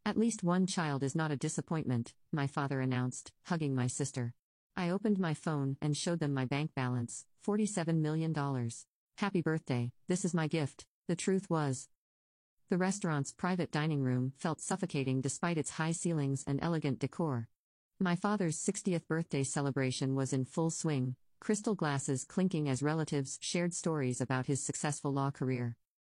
At least one child is not a disappointment, my father announced, hugging my sister. I opened my phone and showed them my bank balance, $47 million. Happy birthday, this is my gift. The truth was, the restaurant's private dining room felt suffocating despite its high ceilings and elegant decor. My father's 60th birthday celebration was in full swing, crystal glasses clinking as relatives shared stories about his successful law career.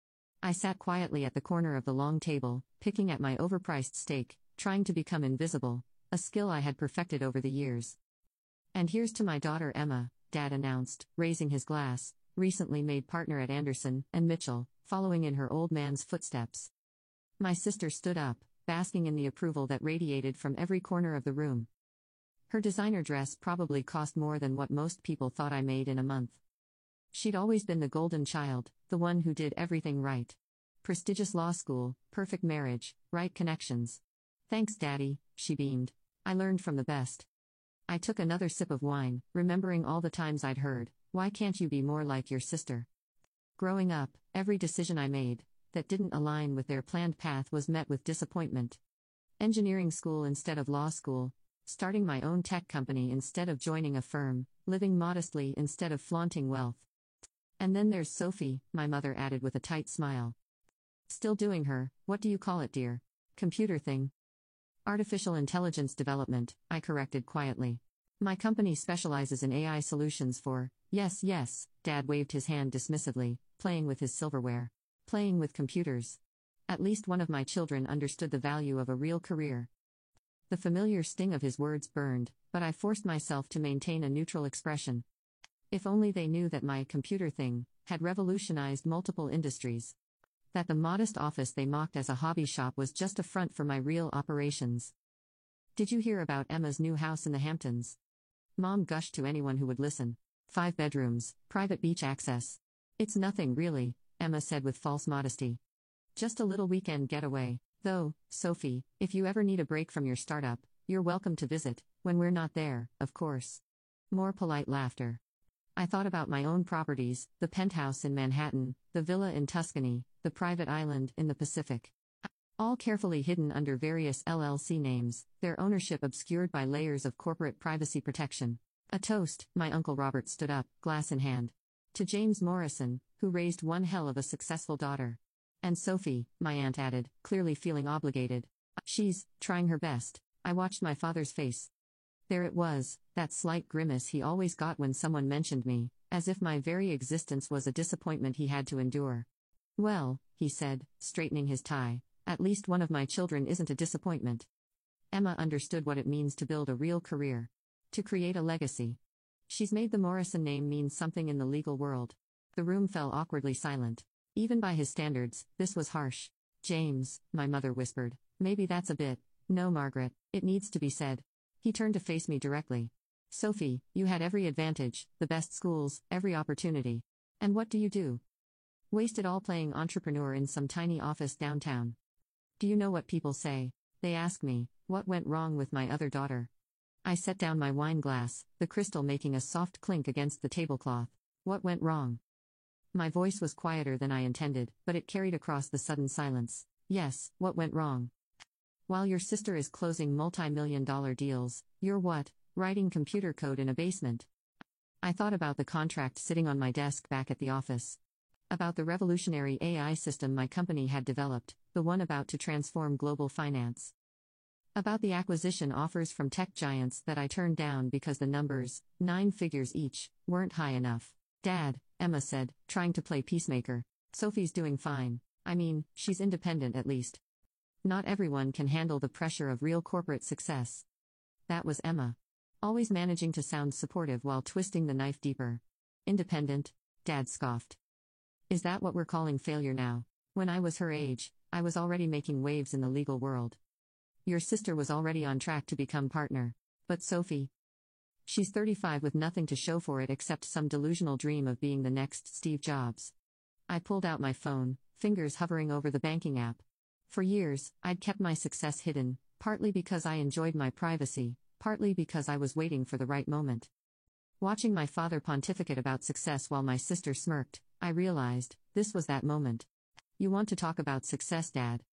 I sat quietly at the corner of the long table, picking at my overpriced steak, trying to become invisible, a skill I had perfected over the years. And here's to my daughter Emma, Dad announced, raising his glass, recently made partner at Anderson and Mitchell, following in her old man's footsteps. My sister stood up, basking in the approval that radiated from every corner of the room. Her designer dress probably cost more than what most people thought I made in a month. She'd always been the golden child, the one who did everything right. Prestigious law school, perfect marriage, right connections. Thanks, Daddy, she beamed. I learned from the best. I took another sip of wine, remembering all the times I'd heard, "Why can't you be more like your sister?" Growing up, every decision I made that didn't align with their planned path was met with disappointment. Engineering school instead of law school, starting my own tech company instead of joining a firm, living modestly instead of flaunting wealth. And then there's Sophie, my mother added with a tight smile. Still doing her, what do you call it, dear? Computer thing. Artificial intelligence development, I corrected quietly. My company specializes in AI solutions for, yes, Dad waved his hand dismissively, playing with his silverware. Playing with computers. At least one of my children understood the value of a real career. The familiar sting of his words burned, but I forced myself to maintain a neutral expression. If only they knew that my computer thing had revolutionized multiple industries. That the modest office they mocked as a hobby shop was just a front for my real operations. Did you hear about Emma's new house in the Hamptons? Mom gushed to anyone who would listen. 5 bedrooms, private beach access. It's nothing really, Emma said with false modesty. Just a little weekend getaway, though, Sophie, if you ever need a break from your startup, you're welcome to visit, when we're not there, of course. More polite laughter. I thought about my own properties, the penthouse in Manhattan, the villa in Tuscany, the private island in the Pacific. All carefully hidden under various LLC names, their ownership obscured by layers of corporate privacy protection. A toast, my Uncle Robert stood up, glass in hand. To James Morrison, who raised one hell of a successful daughter. And Sophie, my aunt added, clearly feeling obligated. She's trying her best. I watched my father's face. There it was, that slight grimace he always got when someone mentioned me, as if my very existence was a disappointment he had to endure. Well, he said, straightening his tie, at least one of my children isn't a disappointment. Emma understood what it means to build a real career. To create a legacy. She's made the Morrison name mean something in the legal world. The room fell awkwardly silent. Even by his standards, this was harsh. James, my mother whispered, maybe that's a bit. No, Margaret, it needs to be said. He turned to face me directly. Sophie, you had every advantage, the best schools, every opportunity. And what do? Waste it all playing entrepreneur in some tiny office downtown. Do you know what people say? They ask me, what went wrong with my other daughter? I set down my wine glass, the crystal making a soft clink against the tablecloth. What went wrong? My voice was quieter than I intended, but it carried across the sudden silence. Yes, what went wrong? While your sister is closing multi-million-dollar deals, you're what? Writing computer code in a basement. I thought about the contract sitting on my desk back at the office. About the revolutionary AI system my company had developed, the one about to transform global finance. About the acquisition offers from tech giants that I turned down because the numbers, 9 figures each, weren't high enough. Dad, Emma said, trying to play peacemaker. Sophie's doing fine. I mean, she's independent at least. Not everyone can handle the pressure of real corporate success. That was Emma. Always managing to sound supportive while twisting the knife deeper. Independent? Dad scoffed. Is that what we're calling failure now? When I was her age, I was already making waves in the legal world. Your sister was already on track to become partner. But Sophie? She's 35 with nothing to show for it except some delusional dream of being the next Steve Jobs. I pulled out my phone, fingers hovering over the banking app. For years, I'd kept my success hidden, partly because I enjoyed my privacy, partly because I was waiting for the right moment. Watching my father pontificate about success while my sister smirked, I realized, this was that moment. You want to talk about success, Dad?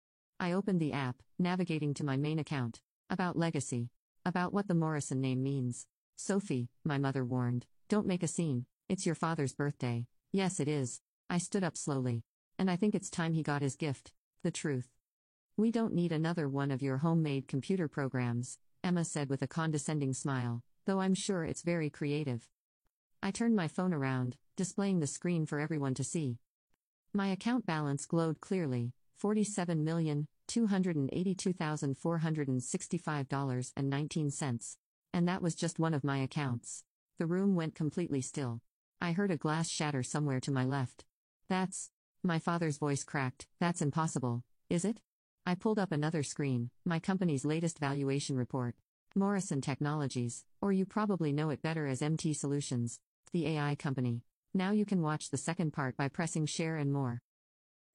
I opened the app, navigating to my main account. About legacy. About what the Morrison name means. Sophie, my mother warned, don't make a scene. It's your father's birthday. Yes, it is. I stood up slowly. And I think it's time he got his gift. The truth. We don't need another one of your homemade computer programs, Emma said with a condescending smile, though I'm sure it's very creative. I turned my phone around, displaying the screen for everyone to see. My account balance glowed clearly, $47,282,465.19. And that was just one of my accounts. The room went completely still. I heard a glass shatter somewhere to my left. My father's voice cracked, that's impossible, is it? I pulled up another screen, my company's latest valuation report. Morrison Technologies, or you probably know it better as MT Solutions, the AI company. Now you can watch the second part by pressing share and more.